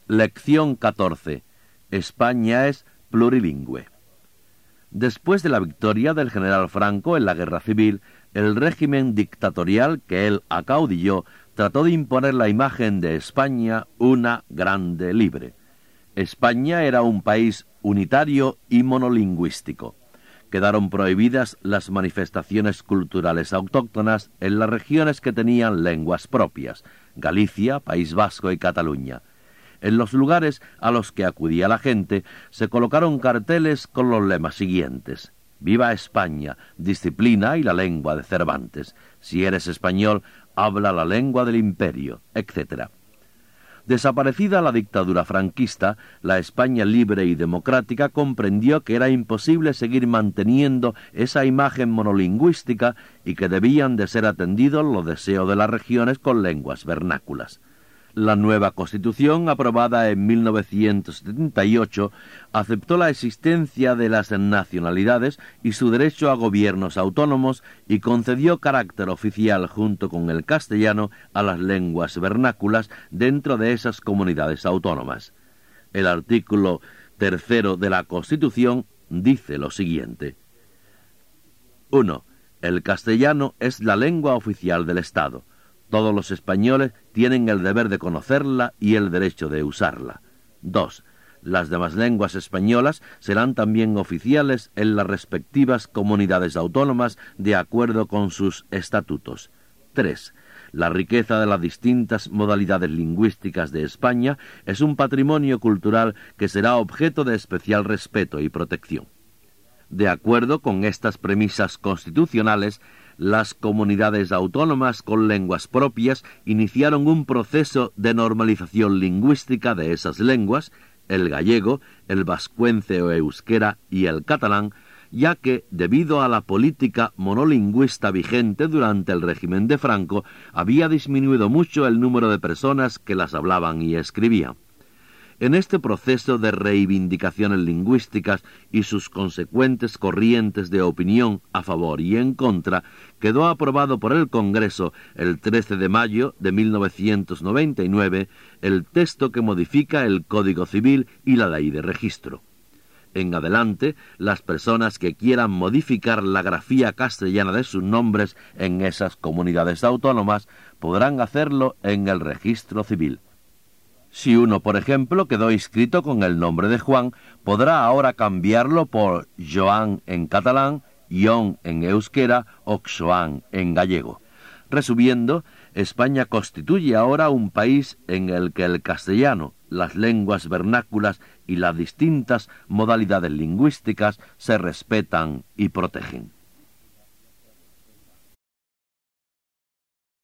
Lección 14. España es plurilingüe. Después de la victoria del general Franco en la Guerra Civil, el régimen dictatorial que él acaudilló trató de imponer la imagen de España una grande libre. España era un país unitario y monolingüístico. Quedaron prohibidas las manifestaciones culturales autóctonas en las regiones que tenían lenguas propias, Galicia, País Vasco y Cataluña. En los lugares a los que acudía la gente se colocaron carteles con los lemas siguientes: «Viva España, disciplina y la lengua de Cervantes. Si eres español, habla la lengua del imperio», etc. Desaparecida la dictadura franquista, la España libre y democrática comprendió que era imposible seguir manteniendo esa imagen monolingüística y que debían de ser atendidos los deseos de las regiones con lenguas vernáculas. La nueva Constitución, aprobada en 1978, aceptó la existencia de las nacionalidades y su derecho a gobiernos autónomos y concedió carácter oficial junto con el castellano a las lenguas vernáculas dentro de esas comunidades autónomas. El artículo 3 de la Constitución dice lo siguiente: 1. El castellano es la lengua oficial del Estado. Todos los españoles tienen el deber de conocerla y el derecho de usarla. 2. Las demás lenguas españolas serán también oficiales en las respectivas comunidades autónomas de acuerdo con sus estatutos. 3. La riqueza de las distintas modalidades lingüísticas de España es un patrimonio cultural que será objeto de especial respeto y protección. De acuerdo con estas premisas constitucionales, las comunidades autónomas con lenguas propias iniciaron un proceso de normalización lingüística de esas lenguas, el gallego, el vascuence o euskera y el catalán, ya que, debido a la política monolingüista vigente durante el régimen de Franco, había disminuido mucho el número de personas que las hablaban y escribían. En este proceso de reivindicaciones lingüísticas y sus consecuentes corrientes de opinión a favor y en contra, quedó aprobado por el Congreso el 13 de mayo de 1999 el texto que modifica el Código Civil y la Ley de Registro. En adelante, las personas que quieran modificar la grafía castellana de sus nombres en esas comunidades autónomas podrán hacerlo en el Registro Civil. Si uno, por ejemplo, quedó inscrito con el nombre de Juan, podrá ahora cambiarlo por Joan en catalán, Ion en euskera o Xoan en gallego. Resumiendo, España constituye ahora un país en el que el castellano, las lenguas vernáculas y las distintas modalidades lingüísticas se respetan y protegen.